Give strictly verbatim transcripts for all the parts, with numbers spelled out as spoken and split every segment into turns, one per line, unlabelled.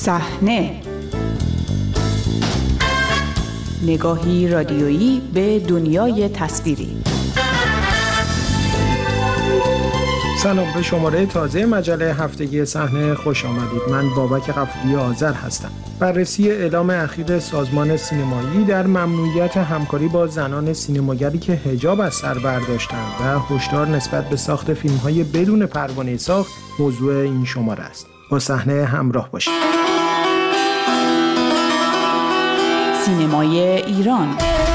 صحنه، نگاهی رادیویی به دنیای تصویری.
سلام، به شماره تازه مجله هفتگی صحنه خوش آمدید. من بابک قفوری آذر هستم. بررسی اعلام اخیر سازمان سینمایی در ممنوعیت همکاری با زنان سینماگری که حجاب از سر برداشتند و هشدار نسبت به ساخت فیلم‌های بدون پروانه ساخت موضوع این شماره است. با صحنه همراه باشید.
سینمای ایران.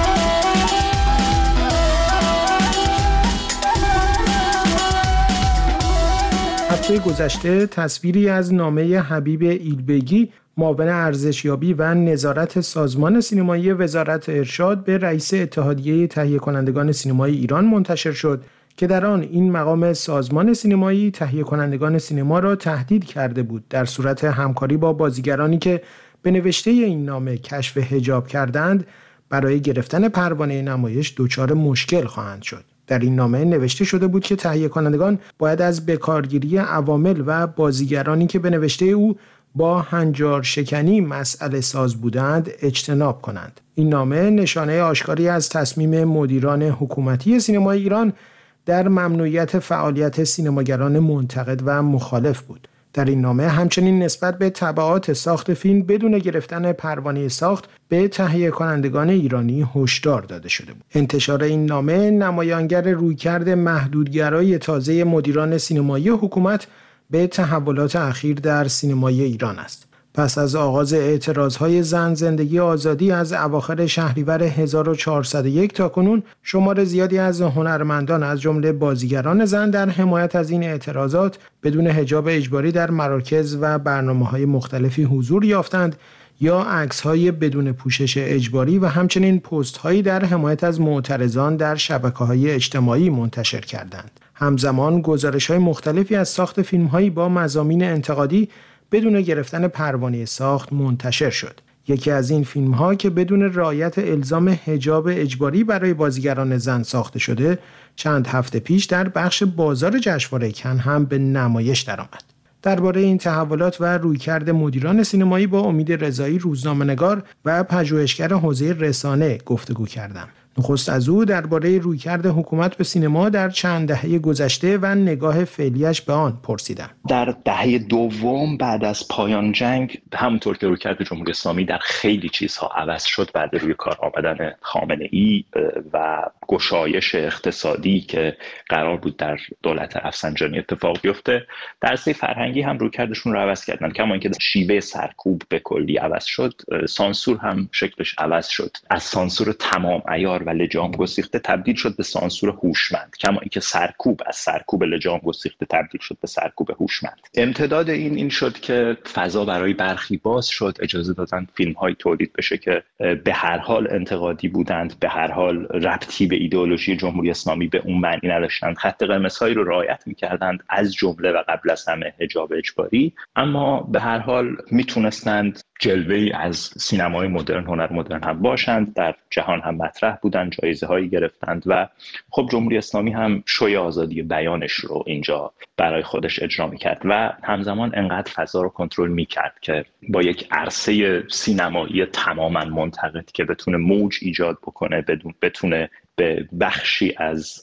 هفته گذشته تصویری از نامه حبیب ایلبگی، معاون ارزشیابی و نظارت سازمان سینمایی وزارت ارشاد به رئیس اتحادیه تهیه کنندگان سینمای ایران منتشر شد که در آن این مقام سازمان سینمایی تهیه کنندگان سینما را تهدید کرده بود در صورت همکاری با بازیگرانی که به نوشته این نامه کشف حجاب کردند برای گرفتن پروانه نمایش دچار مشکل خواهند شد. در این نامه نوشته شده بود که تهیه کنندگان باید از بکارگیری عوامل و بازیگرانی که به نوشته او با هنجار شکنی مسئله ساز بودند اجتناب کنند. این نامه نشانه آشکاری از تصمیم مدیران حکومتی سینمای ایران در ممنوعیت فعالیت سینماگران منتقد و مخالف بود. در این نامه همچنین نسبت به تبعات ساخت فیلم بدون گرفتن پروانه ساخت به تهیه کنندگان ایرانی هشدار داده شده بود. انتشار این نامه نمایانگر رویکرد محدودگرای تازه مدیران سینمایی حکومت به تحولات اخیر در سینمای ایران است. پس از آغاز اعتراضهای زن زندگی آزادی از اواخر شهریور هزار و چهارصد و یک تا کنون، شمار زیادی از هنرمندان از جمله بازیگران زن در حمایت از این اعتراضات بدون حجاب اجباری در مراکز و برنامه‌های مختلفی حضور یافتند یا عکس‌های بدون پوشش اجباری و همچنین پست‌هایی در حمایت از معترضان در شبکه‌های اجتماعی منتشر کردند. همزمان گزارش‌های مختلفی از ساخت فیلم‌هایی با مضامین انتقادی بدون گرفتن پروانه ساخت منتشر شد. یکی از این فیلم‌ها که بدون رعایت الزام حجاب اجباری برای بازیگران زن ساخته شده، چند هفته پیش در بخش بازار جشنواره کن هم به نمایش درآمد. درباره این تحولات و رویکرد مدیران سینمایی با امید رضایی، روزنامه‌نگار و پژوهشگر حوزه رسانه گفتگو کردم. نخست از او درباره رویکرد حکومت به سینما در چند دهه گذشته و نگاه فعلیش به آن پرسیدم.
در دهه دوم بعد از پایان جنگ، همونطور که رویکرد جمهوری اسلامی در خیلی چیزها عوض شد بعد روی کار آمدن خامنه‌ای و گشایش اقتصادی که قرار بود در دولت رفسنجانی اتفاق بیفته، در عرصه فرهنگی هم رویکردشون رو عوض کردن. کما اینکه شیوه سرکوب به کلی عوض شد، سانسور هم شکلش عوض شد. از سانسور تمام عیار و لجام گسیخته تبدیل شد به سانسور هوشمند، کما اینکه سرکوب از سرکوب لجام گسیخته تبدیل شد به سرکوب هوشمند. امتداد این این شد که فضا برای برخی باز شد، اجازه دادن فیلم‌های تولید بشه که به هر حال انتقادی بودند، به هر حال ربطی به ایدئولوژی جمهوری اسلامی به اون معنی نداشتند، خط قرمزهایی رو رعایت می‌کردند، از جمله و قبل از همه حجاب اجباری، اما به هر حال میتونستند جلوه‌ای از سینمای مدرن، هنر مدرن هم باشند، در جهان هم مطرح بودند، جایزه‌هایی گرفتند و خب جمهوری اسلامی هم شوی آزادی بیانش رو اینجا برای خودش اجرا می‌کرد و همزمان انقدر فضا رو کنترل می‌کرد که با یک عرصه سینمایی تماماً منتقد که بتونه موج ایجاد بکنه، بدون بتونه به بخشی از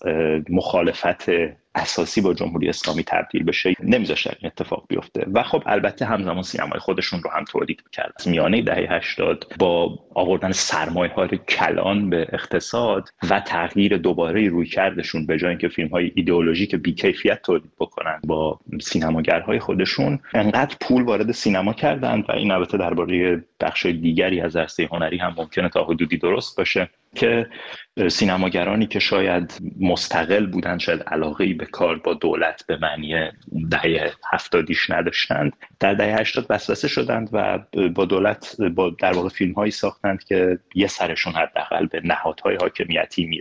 مخالفت اساسی با جمهوری اسلامی تبدیل بشه، نمیذاشت این اتفاق بیفته. و خب البته همزمان سینمای خودشون رو هم تولید می‌کرد. میانه دهه هشتاد با آوردن سرمایه‌های کلان به اقتصاد و تغییر دوباره رویکردشون، به جای اینکه فیلم‌های ایدئولوژیک بی‌کیفیت تولید بکنن با سینماگرهای خودشون، انقدر پول وارد سینما کردند و این البته درباره بخش دیگری از عرصه هنری هم ممکنه تا حدودی درست باشه که سینماگرانی که شاید مستقل بودن، شاید علاقه‌ای به کار با دولت به معنی دهه هفتادیش نداشتند، در دهه هشتاد وسوسه شدند و با دولت با در واقع فیلم‌هایی ساختند که یه سرشون حداقل به نهادهای حاکمیتی میرسید.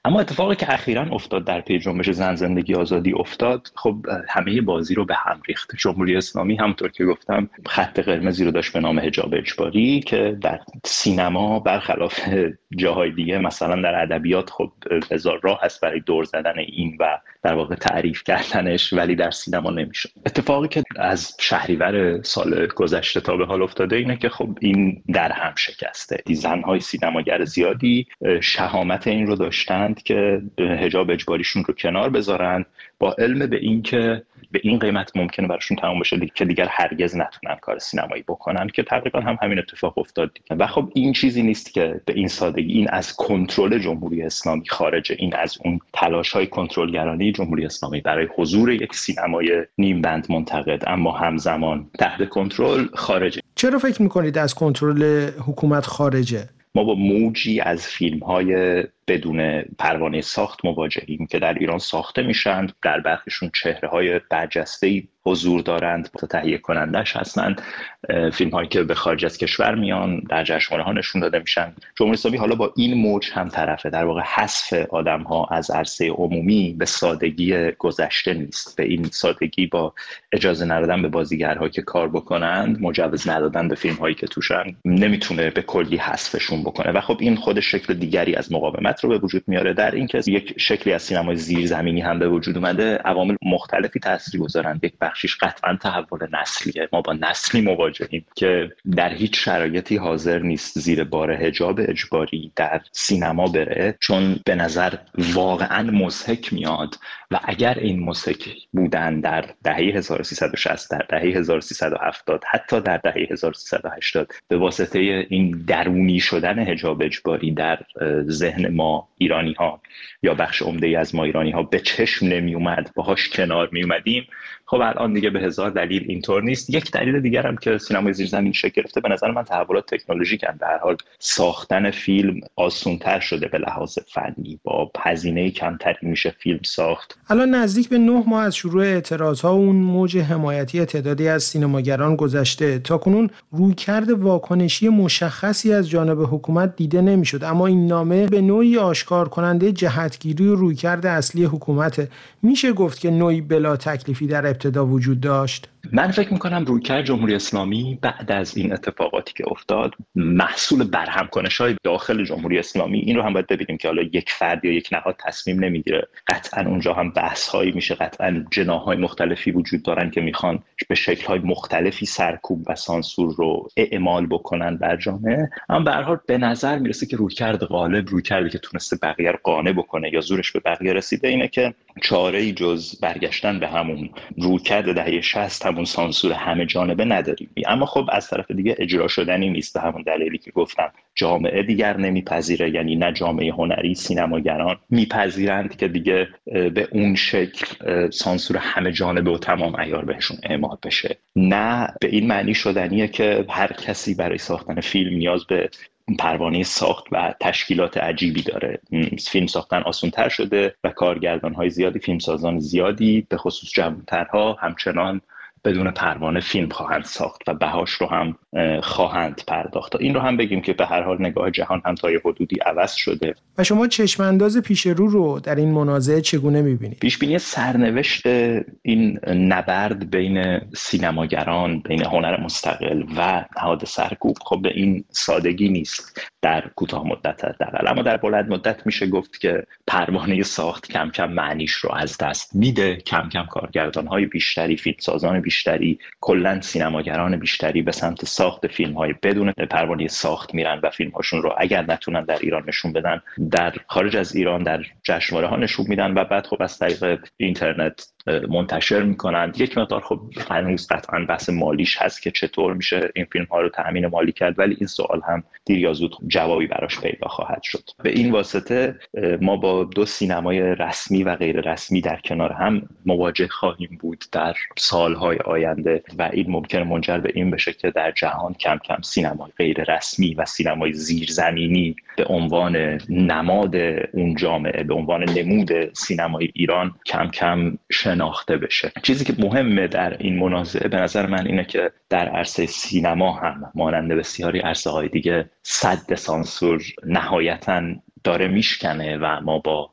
اما اتفاقی که اخیراً افتاد در پی جنبش زن زندگی آزادی افتاد، خب همه بازی رو به هم ریخت. جمهوری اسلامی همونطور که گفتم خط قرمزی رو داشت به نام حجاب اجباری که در سینما برخلاف جاهای دیگه مثلا در ادبیات خب هزار راه هست برای دور زدن این و در واقع تعریف کردنش، ولی در سینما نمیشه. اتفاقی که از شهریور سال گذشته تا به حال افتاده اینه که خب این در هم شکسته. زن‌های سینماگر زیادی شهامت این رو داشتند که حجاب اجباریشون رو کنار بذارن با علم به این که به این قیمت ممکنه براشون تمام بشه که دیگر هرگز نتونن کار سینمایی بکنن، که تقریبا هم همین اتفاق افتاد. و خب این چیزی نیست که به این سادگی، این از کنترل جمهوری اسلامی خارجه، این از اون تلاش‌های کنترلگرانه جمهوری اسلامی برای حضور یک سینمای نیم بند منتقد اما همزمان تحت کنترل خارجه.
چرا فکر می‌کنید از کنترل حکومت خارجه؟
ما با موجی از فیلم‌های بدون پروانه ساخت مواجهیم که در ایران ساخته میشن، در برخیشون چهره‌های برجسته‌ای حضور دارند، تهیه کنندش هستند، فیلم هایی که به خارج از کشور میان در جشنواره ها نشون داده میشن. جمهوری اسلامی حالا با این موج هم طرفه، در واقع حذف آدم ها از عرصه عمومی به سادگی گذشته نیست، به این سادگی با اجازه ندادن به بازیگرها که کار بکنند، مجوز ندادن به فیلم هایی که توشن، نمیتونه به کلی حذفشون بکنه. و خب این خود شکل دیگری از مقاومت رو به وجود میاره، در این که یک شکلی از سینمای زیرزمینی هم به وجود اومده. عوامل مختلفی تاثیرگذارند. یک بخشیش قطعا تحول نسلیه. ما با نسلی مواجهیم که در هیچ شرایطی حاضر نیست زیر بار حجاب اجباری در سینما بره، چون به نظر واقعا مضحک میاد. و اگر این مضحک بودن در دهه هزار و سیصد و شصت، در دهه هزار و سیصد و هفتاد، حتی در دهه هزار و سیصد و هشتاد، به واسطه این درونی شدن حجاب اجباری در ذهن ما ایرانی ها یا بخش عمده از ما ایرانی ها به چشم نمی اومد، باهاش کنار می اومدیم، خب الان دیگه به هزار دلیل اینطور نیست. یک دلیل دیگر هم که سینمای زیرزمینی شکل گرفته به نظر من تحولات تکنولوژیک هم. به هر حال ساختن فیلم آسان‌تر شده به لحاظ فنی، با هزینه کمتری میشه فیلم ساخت.
الان نزدیک به نه ماه از شروع اعتراض‌ها و اون موج حمایتی تعدادی از سینماگران گذشته. تاکنون رویکرد واکنشی مشخصی از جانب حکومت دیده نمیشد، اما این نامه به نوعی آشکار کننده جهتگیری و رویکرد اصلی حکومت. میشه گفت که نوعی بلا تکلیفی در ابتدا وجود داشت.
من فکر میکنم رویکرد جمهوری اسلامی بعد از این اتفاقاتی که افتاد محصول برهم کنش‌های داخل جمهوری اسلامی. این رو هم باید ببینیم که حالا یک فرد یا یک نهاد تصمیم نمیگیره، قطعا اونجا هم بحث‌هایی میشه، قطعا جناح‌های مختلفی وجود دارن که میخوان به شکل‌های مختلفی سرکوب و سانسور رو اعمال بکنن بر جامعه. اما به هر حال به نظر میرسه که رویکرد غالب، رویکردی که تونسته بقیه رو قانع بکنه یا زورش به بقیه رسیده، اینه که چاره‌ای جز برگشتن به همون رویکرد دهه شصت، همون سانسور همه جانبه نداریم. اما خب از طرف دیگه اجرا شدنی نیست، به همون دلیلی که گفتم جامعه دیگر نمیپذیره. یعنی نه جامعه هنری، سینماگران میپذیرند که دیگه به اون شکل سانسور همه جانبه و تمام عیار بهشون اعمال بشه، نه به این معنی شدنیه که هر کسی برای ساختن فیلم نیاز به پروانه ساخت و تشکیلات عجیبی داره. فیلم ساختن آسان‌تر شده و کارگردان‌های زیادی، فیلمسازان زیادی به خصوص جوان‌ترها همچنان بدون پروانه فیلم خواهند ساخت و بهاش رو هم خواهند پرداخت. این رو هم بگیم که به هر حال نگاه جهان هم تا یه حدودی عوض شده.
و شما چشم انداز پیش رو رو در این منازعه چگونه می‌بینید؟
پیش بینی سرنوشت این نبرد بین سینماگران، بین هنر مستقل و نهاد سرکوب خب به این سادگی نیست در کوتاه مدت حداقل. اما در بلند مدت میشه گفت که پروانه ساخت کم کم معنیش رو از دست میده. کم کم کارگردان‌های بیشتری، فیلمسازان بیشتری، کلاً سینماگران بیشتری به سمت ساخت فیلم‌های بدون پروانه ساخت میرن و فیلم‌هاشون رو اگر نتونن در ایران نشون بدن، در خارج از ایران در جشنواره‌ها نشون میدن و بعد خب از طریق اینترنت منتشر میکنن. یک مقدار خب هنوز قطعاً بحث مالیش هست که چطور میشه این فیلم ها رو تأمین مالی کرد، ولی این سوال هم دیر یا زود جوابی براش پیدا خواهد شد. به این واسطه ما با دو سینمای رسمی و غیر رسمی در کنار هم مواجه خواهیم بود در سالهای آینده و این ممکنه منجر به این بشه که در جهان کم کم سینمای غیر رسمی و سینمای زیرزمینی به عنوان نماد اون جامعه، به عنوان نمود سینمای ایران کم کم شناخته بشه. چیزی که مهمه در این منازعه به نظر من اینه که در عرصه سینما هم مانند بسیاری عرصه‌های دیگه سد سانسور نهایتاً داره میشکنه و ما با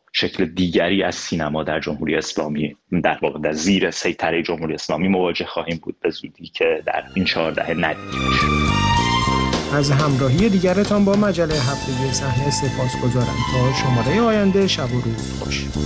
شکل دیگری از سینما در جمهوری اسلامی در واقع در زیر سیطره جمهوری اسلامی مواجه خواهیم بود به زودی که در این چهار دهه ندیدیم.
از همراهی دیگرتان با مجله هفتگی صحنه سپاسگزارم. تا شماره آینده، شب و روز خوش.